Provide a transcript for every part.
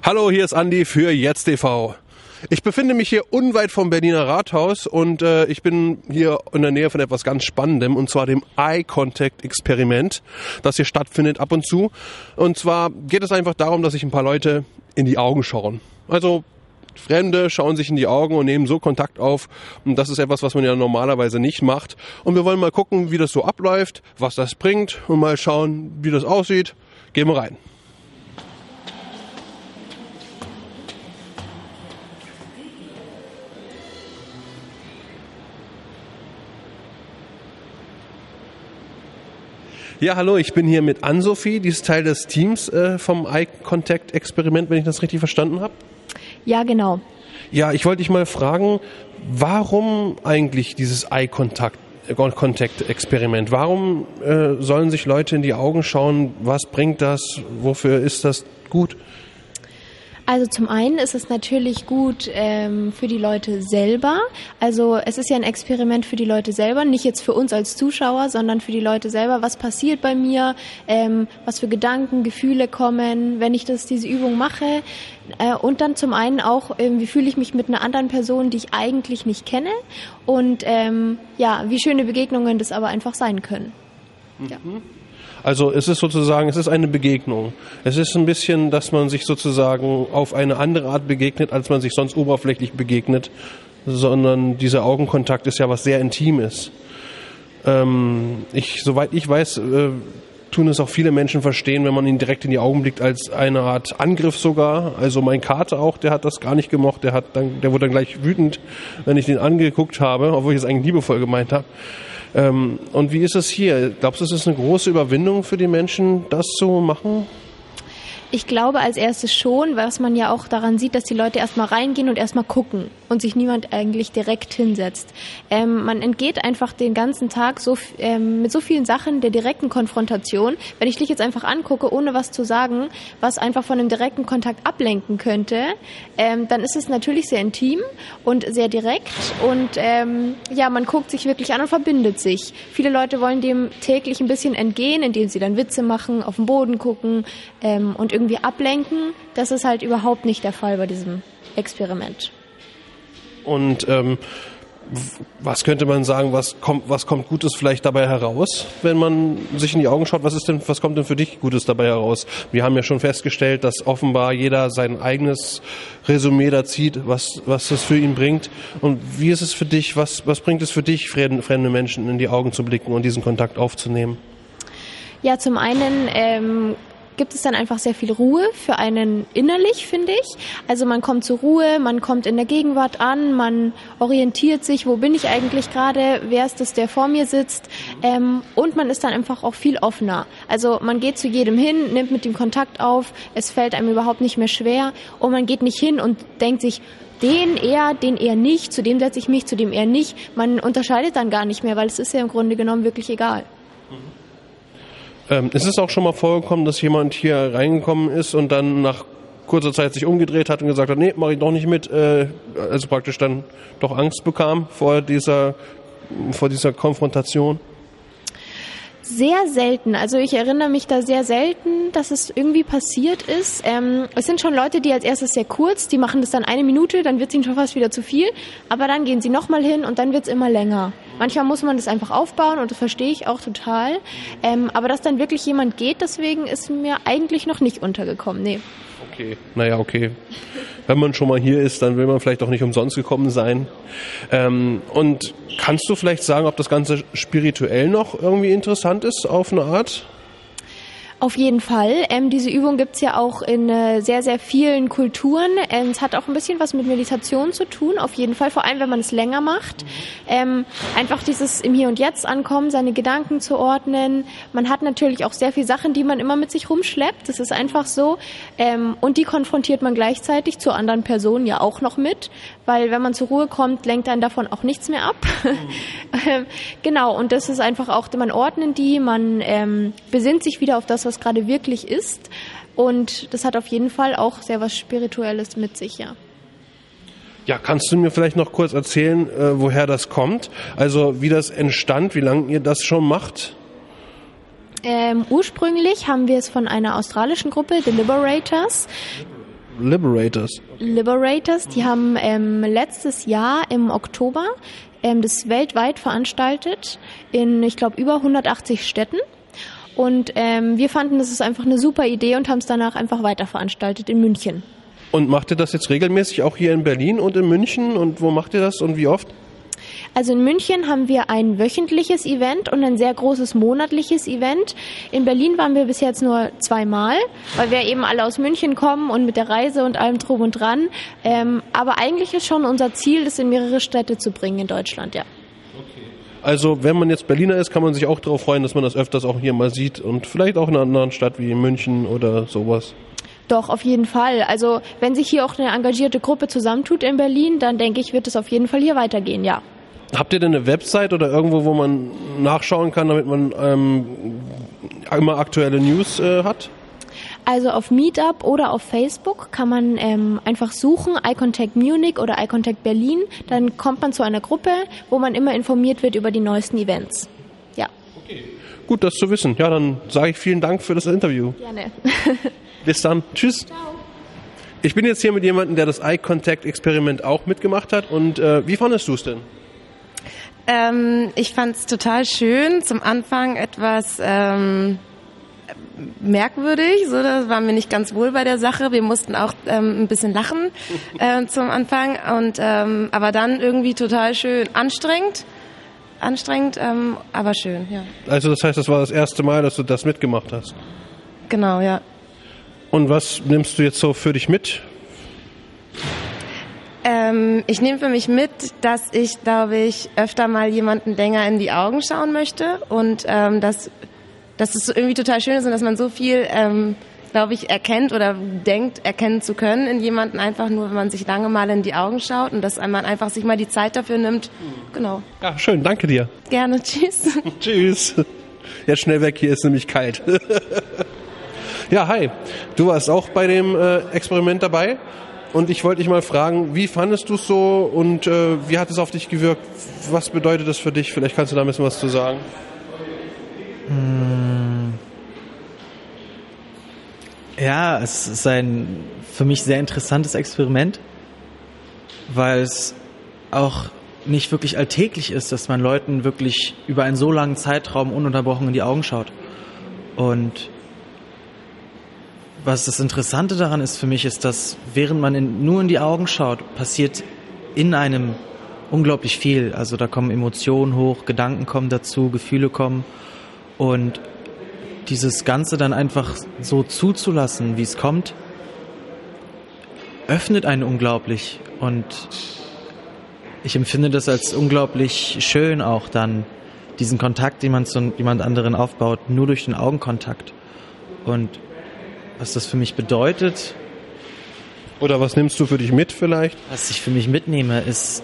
Hallo, hier ist Andi für Jetzt TV. Ich befinde mich hier unweit vom Berliner Rathaus und ich bin hier in der Nähe von etwas ganz Spannendem, und zwar dem Eye-Contact-Experiment, das hier stattfindet ab und zu. Und zwar geht es einfach darum, dass sich ein paar Leute in die Augen schauen. Also Fremde schauen sich in die Augen und nehmen so Kontakt auf. Und das ist etwas, was man ja normalerweise nicht macht. Und wir wollen mal gucken, wie das so abläuft, was das bringt und mal schauen, wie das aussieht. Gehen wir rein. Ja, hallo, ich bin hier mit Ann-Sophie, die ist Teil des Teams vom Eye-Contact-Experiment, wenn ich das richtig verstanden habe. Ja, genau. Ja, ich wollte dich mal fragen, warum eigentlich dieses Eye-Contact-Experiment? Warum sollen sich Leute in die Augen schauen? Was bringt das? Wofür ist das gut? Also zum einen ist es natürlich gut für die Leute selber. Also es ist ja ein Experiment für die Leute selber, nicht jetzt für uns als Zuschauer, sondern für die Leute selber. Was passiert bei mir? Was für Gedanken, Gefühle kommen, wenn ich diese Übung mache? Und dann zum einen auch, wie fühle ich mich mit einer anderen Person, die ich eigentlich nicht kenne? Und wie schöne Begegnungen das aber einfach sein können. Ja. Also es ist eine Begegnung. Es ist ein bisschen, dass man sich sozusagen auf eine andere Art begegnet, als man sich sonst oberflächlich begegnet, sondern dieser Augenkontakt ist ja was sehr Intimes. Soweit ich weiß, tun es auch viele Menschen verstehen, wenn man ihnen direkt in die Augen blickt, als eine Art Angriff sogar. Also mein Kater auch, der hat das gar nicht gemocht, der wurde dann gleich wütend, wenn ich den angeguckt habe, obwohl ich es eigentlich liebevoll gemeint habe. Und wie ist es hier? Glaubst du, es ist eine große Überwindung für die Menschen, das zu machen? Ich glaube als erstes schon, was man ja auch daran sieht, dass die Leute erstmal reingehen und erstmal gucken und sich niemand eigentlich direkt hinsetzt. Man entgeht einfach den ganzen Tag mit so vielen Sachen der direkten Konfrontation. Wenn ich dich jetzt einfach angucke, ohne was zu sagen, was einfach von einem direkten Kontakt ablenken könnte, dann ist es natürlich sehr intim und sehr direkt und man guckt sich wirklich an und verbindet sich. Viele Leute wollen dem täglich ein bisschen entgehen, indem sie dann Witze machen, auf den Boden gucken und irgendwie ablenken. Das ist halt überhaupt nicht der Fall bei diesem Experiment. Und was könnte man sagen, was kommt Gutes vielleicht dabei heraus, wenn man sich in die Augen schaut? Was kommt denn für dich Gutes dabei heraus? Wir haben ja schon festgestellt, dass offenbar jeder sein eigenes Resümee da zieht, was das für ihn bringt. Und wie ist es für dich? Was bringt es für dich, fremde Menschen in die Augen zu blicken und diesen Kontakt aufzunehmen? Ja, zum einen gibt es dann einfach sehr viel Ruhe für einen innerlich, finde ich. Also man kommt zur Ruhe, man kommt in der Gegenwart an, man orientiert sich, wo bin ich eigentlich gerade, wer ist das, der vor mir sitzt, und man ist dann einfach auch viel offener. Also man geht zu jedem hin, nimmt mit dem Kontakt auf, es fällt einem überhaupt nicht mehr schwer und man geht nicht hin und denkt sich, den eher nicht, zu dem setze ich mich, zu dem eher nicht. Man unterscheidet dann gar nicht mehr, weil es ist ja im Grunde genommen wirklich egal. Es ist auch schon mal vorgekommen, dass jemand hier reingekommen ist und dann nach kurzer Zeit sich umgedreht hat und gesagt hat, nee, mache ich doch nicht mit, also praktisch dann doch Angst bekam vor dieser Konfrontation. Sehr selten. Also ich erinnere mich da sehr selten, dass es irgendwie passiert ist. Es sind schon Leute, die als erstes sehr kurz, die machen das dann 1 Minute, dann wird es ihnen schon fast wieder zu viel, aber dann gehen sie nochmal hin und dann wird es immer länger. Manchmal muss man das einfach aufbauen und das verstehe ich auch total. Aber dass dann wirklich jemand geht, deswegen ist mir eigentlich noch nicht untergekommen. Nee. Okay, naja, okay. Wenn man schon mal hier ist, dann will man vielleicht auch nicht umsonst gekommen sein. Und kannst du vielleicht sagen, ob das Ganze spirituell noch irgendwie interessant ist auf eine Art? Auf jeden Fall. Diese Übung gibt's ja auch in sehr, sehr vielen Kulturen. Es hat auch ein bisschen was mit Meditation zu tun, auf jeden Fall. Vor allem, wenn man es länger macht. Einfach dieses im Hier und Jetzt ankommen, seine Gedanken zu ordnen. Man hat natürlich auch sehr viele Sachen, die man immer mit sich rumschleppt. Das ist einfach so. Und die konfrontiert man gleichzeitig zur anderen Person ja auch noch mit. Weil wenn man zur Ruhe kommt, lenkt einen davon auch nichts mehr ab. Genau, und das ist einfach auch, man ordnet die, man besinnt sich wieder auf das, was gerade wirklich ist. Und das hat auf jeden Fall auch sehr was Spirituelles mit sich, ja. Ja, kannst du mir vielleicht noch kurz erzählen, woher das kommt? Also wie das entstand, wie lange ihr das schon macht? Ursprünglich haben wir es von einer australischen Gruppe, The Liberators. Liberators. Liberators, die haben letztes Jahr im Oktober das weltweit veranstaltet in, ich glaube, über 180 Städten. Und wir fanden, das ist einfach eine super Idee und haben es danach einfach weiter veranstaltet in München. Und macht ihr das jetzt regelmäßig auch hier in Berlin und in München? Und wo macht ihr das und wie oft? Also in München haben wir ein wöchentliches Event und ein sehr großes monatliches Event. In Berlin waren wir bis jetzt nur 2-mal, weil wir eben alle aus München kommen und mit der Reise und allem drum und dran. Aber eigentlich ist schon unser Ziel, das in mehrere Städte zu bringen in Deutschland, ja. Also wenn man jetzt Berliner ist, kann man sich auch darauf freuen, dass man das öfters auch hier mal sieht und vielleicht auch in einer anderen Stadt wie München oder sowas. Doch, auf jeden Fall. Also wenn sich hier auch eine engagierte Gruppe zusammentut in Berlin, dann denke ich, wird es auf jeden Fall hier weitergehen, ja. Habt ihr denn eine Website oder irgendwo, wo man nachschauen kann, damit man immer aktuelle News hat? Also auf Meetup oder auf Facebook kann man einfach suchen, iContact Munich oder iContact Berlin. Dann kommt man zu einer Gruppe, wo man immer informiert wird über die neuesten Events. Ja. Okay. Gut, das zu wissen. Ja, dann sage ich vielen Dank für das Interview. Gerne. Bis dann. Tschüss. Ciao. Ich bin jetzt hier mit jemandem, der das Eye-Contact-Experiment auch mitgemacht hat. Und wie fandest du es denn? Ich fand es total schön. Zum Anfang etwas merkwürdig. So, das war mir nicht ganz wohl bei der Sache. Wir mussten auch ein bisschen lachen zum Anfang. Und aber dann irgendwie total schön. Anstrengend, aber schön, ja. Also das heißt, das war das erste Mal, dass du das mitgemacht hast? Genau, ja. Und was nimmst du jetzt so für dich mit? Ich nehme für mich mit, dass ich, glaube ich, öfter mal jemanden länger in die Augen schauen möchte und dass es irgendwie total schön ist und dass man so viel, glaube ich, erkennt oder denkt, erkennen zu können in jemanden einfach nur, wenn man sich lange mal in die Augen schaut und dass man einfach sich mal die Zeit dafür nimmt. Genau. Ja, schön, danke dir. Gerne, tschüss. Tschüss. Jetzt schnell weg, hier ist nämlich kalt. Ja, hi. Du warst auch bei dem Experiment dabei und ich wollte dich mal fragen, wie fandest du es so und wie hat es auf dich gewirkt? Was bedeutet das für dich? Vielleicht kannst du da ein bisschen was zu sagen. Ja, es ist ein für mich sehr interessantes Experiment, weil es auch nicht wirklich alltäglich ist, dass man Leuten wirklich über einen so langen Zeitraum ununterbrochen in die Augen schaut. Und was das Interessante daran ist für mich, ist, dass während man nur in die Augen schaut, passiert in einem unglaublich viel. Also da kommen Emotionen hoch, Gedanken kommen dazu, Gefühle kommen. Und dieses Ganze dann einfach so zuzulassen, wie es kommt, öffnet einen unglaublich. Und ich empfinde das als unglaublich schön auch dann, diesen Kontakt, den man zu jemand anderen aufbaut, nur durch den Augenkontakt. Und was das für mich bedeutet. Oder was nimmst du für dich mit vielleicht? Was ich für mich mitnehme, ist,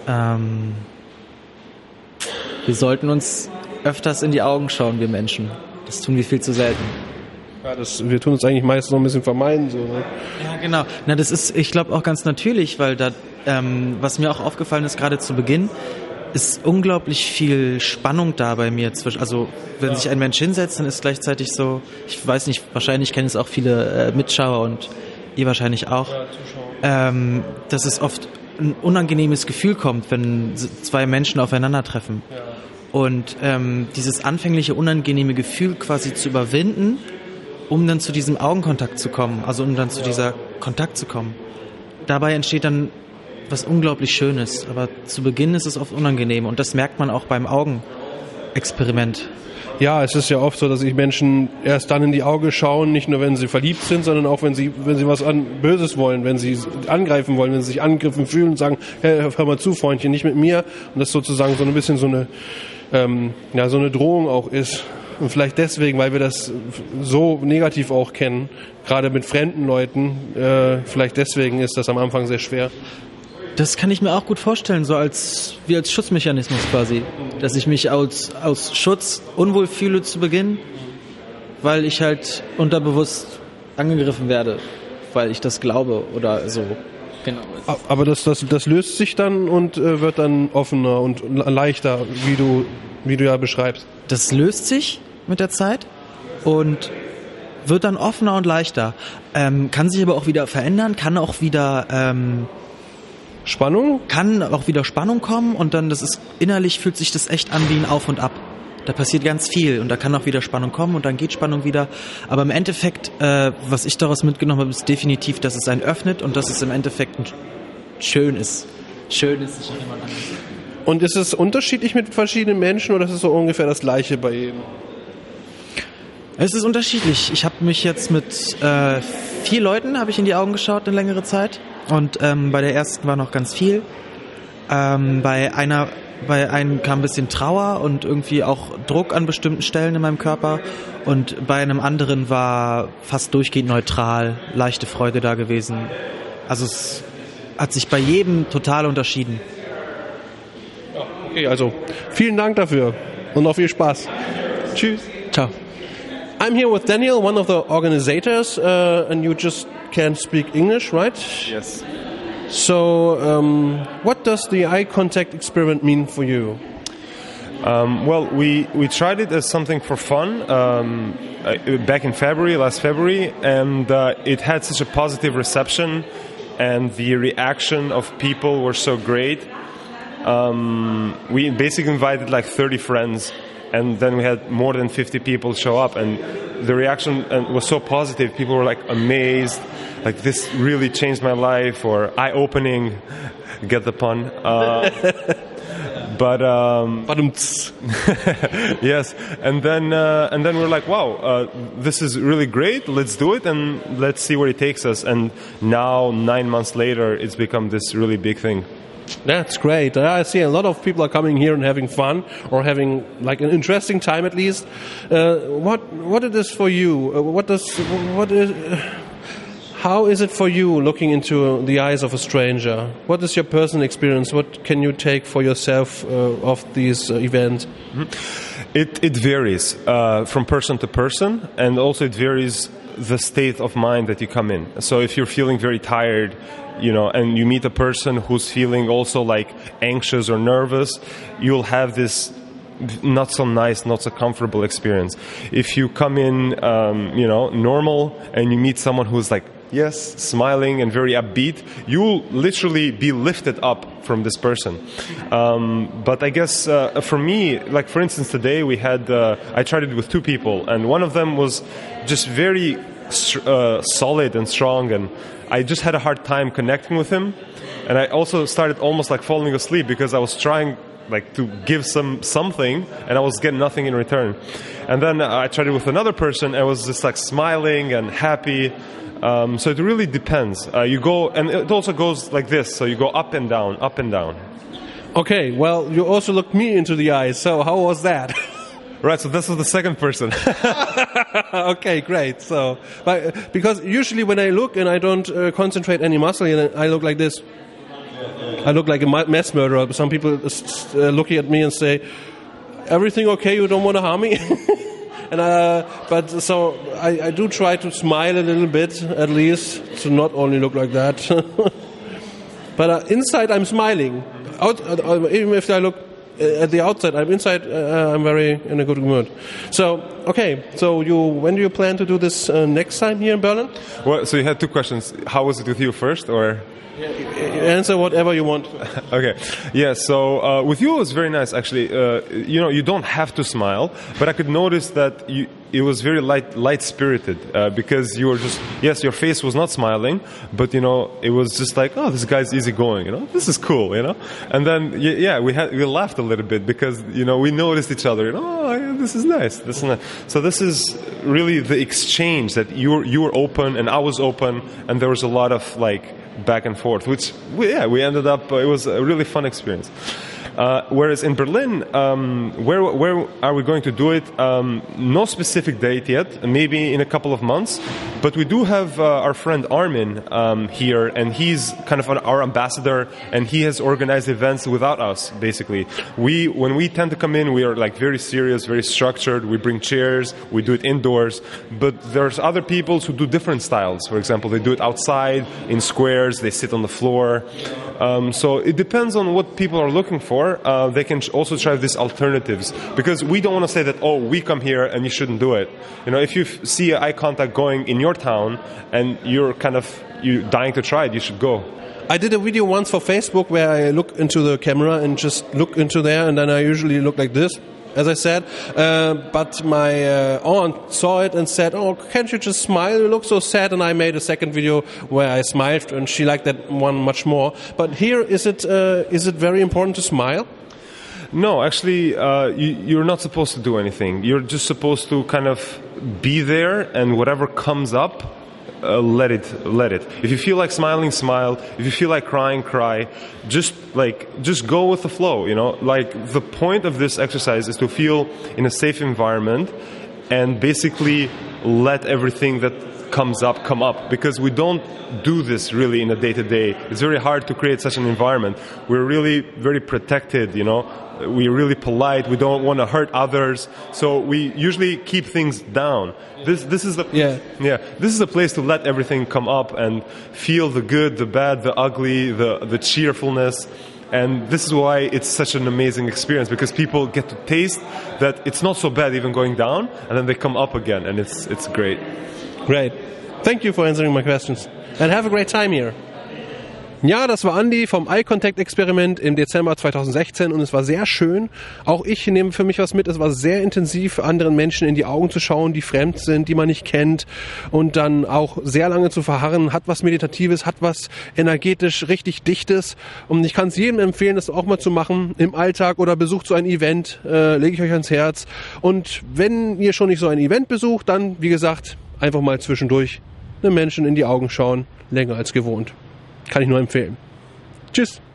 wir sollten uns öfters in die Augen schauen, wir Menschen. Das tun wir viel zu selten. Ja, wir tun es eigentlich meistens noch ein bisschen vermeiden. So, ne? Ja, genau. Na, das ist, ich glaube, auch ganz natürlich, weil da, was mir auch aufgefallen ist, gerade zu Beginn, ist unglaublich viel Spannung da bei mir zwischen, also wenn sich ein Mensch hinsetzt, dann ist gleichzeitig so, ich weiß nicht, wahrscheinlich kennen es auch viele Mitschauer und ihr wahrscheinlich auch, dass es oft ein unangenehmes Gefühl kommt, wenn zwei Menschen aufeinandertreffen. Ja. Und dieses anfängliche unangenehme Gefühl quasi zu überwinden, um dann zu diesem Augenkontakt zu kommen, also um dann zu dieser Kontakt zu kommen. Dabei entsteht dann was unglaublich Schönes, aber zu Beginn ist es oft unangenehm und das merkt man auch beim Augenexperiment. Ja, es ist ja oft so, dass sich Menschen erst dann in die Augen schauen, nicht nur wenn sie verliebt sind, sondern auch wenn sie was Böses wollen, wenn sie angreifen wollen, wenn sie sich angegriffen fühlen und sagen, hey, hör mal zu, Freundchen, nicht mit mir. Und das sozusagen so ein bisschen so eine Drohung auch ist. Und vielleicht deswegen, weil wir das so negativ auch kennen, gerade mit fremden Leuten, vielleicht deswegen ist das am Anfang sehr schwer. Das kann ich mir auch gut vorstellen, so wie als Schutzmechanismus quasi, dass ich mich aus Schutz unwohl fühle zu Beginn, weil ich halt unterbewusst angegriffen werde, weil ich das glaube oder so. Genau. Aber das löst sich dann und wird dann offener und leichter, wie du ja beschreibst. Das löst sich mit der Zeit und wird dann offener und leichter, kann sich aber auch wieder verändern, kann auch wieder Spannung kommen und dann innerlich fühlt sich das echt an wie ein Auf und Ab. Da passiert ganz viel und da kann auch wieder Spannung kommen und dann geht Spannung wieder. Aber im Endeffekt, was ich daraus mitgenommen habe, ist definitiv, dass es einen öffnet und dass es im Endeffekt schön ist. Schön ist, sich an jemand anderes. Und ist es unterschiedlich mit verschiedenen Menschen oder ist es so ungefähr das Gleiche bei jedem? Es ist unterschiedlich. Ich habe mich jetzt mit 4 Leuten habe ich in die Augen geschaut eine längere Zeit und bei der ersten war noch ganz viel. Bei einem kam ein bisschen Trauer und irgendwie auch Druck an bestimmten Stellen in meinem Körper und bei einem anderen war fast durchgehend neutral, leichte Freude da gewesen. Also es hat sich bei jedem total unterschieden. Okay, also vielen Dank dafür und noch viel Spaß. Tschüss. Ciao. I'm here with Daniel, one of the organizators, and you just can't speak English, right? Yes. So, what does the eye contact experiment mean for you? Well, we tried it as something for fun back in last February, and it had such a positive reception, and the reaction of people were so great. We basically invited like 30 friends, and then we had more than 50 people show up, and the reaction was so positive. People were like amazed, like this really changed my life, or eye-opening, get the pun. But yes, and then we're like, wow, this is really great. Let's do it, and let's see where it takes us. And now, 9 months later, it's become this really big thing. That's great. I see a lot of people are coming here and having fun, or having like an interesting time at least. What it is for you? How is it for you looking into the eyes of a stranger? What is your personal experience? What can you take for yourself of these events? It varies from person to person, and also it varies the state of mind that you come in. So if you're feeling very tired, and you meet a person who's feeling also like anxious or nervous, you'll have this not so nice, not so comfortable experience. If you come in, normal, and you meet someone who's like, yes, smiling and very upbeat, you'll literally be lifted up from this person. But I guess for me, like for instance today I tried it with 2 people, and one of them was just very solid and strong, and I just had a hard time connecting with him, and I also started almost like falling asleep because I was trying like to give something, and I was getting nothing in return. And then I tried it with another person, and I was just like smiling and happy. So it really depends. You go, and it also goes like this. So you go up and down, up and down. Okay, well, you also looked me into the eyes. So how was that? Right, so this was the second person. Okay, great. So, because usually when I look and I don't concentrate any muscle, I look like this. I look like a mass murderer. Some people looking at me and say, "Everything okay? You don't want to harm me?" And but so I do try to smile a little bit, at least, to not only look like that. But inside, I'm smiling. Even if I look at the outside, I'm inside. I'm very in a good mood. So okay. So when do you plan to do this next time here in Berlin? Well, so you had 2 questions. How was it with you first, or? Answer whatever you want. Okay. Yeah, so with you it was very nice, actually. You don't have to smile, but I could notice that it was very light-spirited because you were just, yes, your face was not smiling, but, it was just like, oh, this guy's easygoing, this is cool, And then, we laughed a little bit because, we noticed each other, oh, this is nice. So this is really the exchange that you were open and I was open, and there was a lot of, back and forth, which we ended up. It was a really fun experience. Whereas in Berlin, where are we going to do it? No specific date yet. Maybe in a couple of months. But we do have our friend Armin here, and he's kind of our ambassador, and he has organized events without us, basically. When we tend to come in, we are like very serious, very structured. We bring chairs, we do it indoors. But there's other people who do different styles. For example, they do it outside, in squares, they sit on the floor. So it depends on what people are looking for. They can also try these alternatives, because we don't want to say that, oh, we come here and you shouldn't do it. You know, if you see eye contact going in your town and you're dying to try it, you should go. I did a video once for Facebook where I look into the camera and just look into there, and then I usually look like this, as I said. But my aunt saw it and said, oh, can't you just smile? You look so sad. And I made a second video where I smiled, and she liked that one much more. But here, is it very important to smile? No, actually, you're not supposed to do anything. You're just supposed to kind of be there, and whatever comes up, let it. If you feel like smiling, smile. If you feel like crying, cry. Just go with the flow, you know? Like, the point of this exercise is to feel in a safe environment and basically let everything that comes up come up, because we don't do this really in a day-to-day. It's very hard to create such an environment. We're really very protected, you know. We're really polite. We don't want to hurt others, so we usually keep things down. This is the This is a place to let everything come up and feel the good, the bad, the ugly, the cheerfulness. And this is why it's such an amazing experience, because people get to taste that it's not so bad even going down, and then they come up again, and it's great. Great. Thank you for answering my questions. And have a great time here. Ja, das war Andi vom Eye Contact Experiment im Dezember 2016 und es war sehr schön. Auch ich nehme für mich was mit. Es war sehr intensiv, anderen Menschen in die Augen zu schauen, die fremd sind, die man nicht kennt, und dann auch sehr lange zu verharren. Hat was Meditatives, hat was energetisch richtig Dichtes, und ich kann es jedem empfehlen, das auch mal zu machen im Alltag, oder besucht so ein Event, lege ich euch ans Herz. Und wenn ihr schon nicht so ein Event besucht, dann, wie gesagt, einfach mal zwischendurch einem Menschen in die Augen schauen, länger als gewohnt. Kann ich nur empfehlen. Tschüss.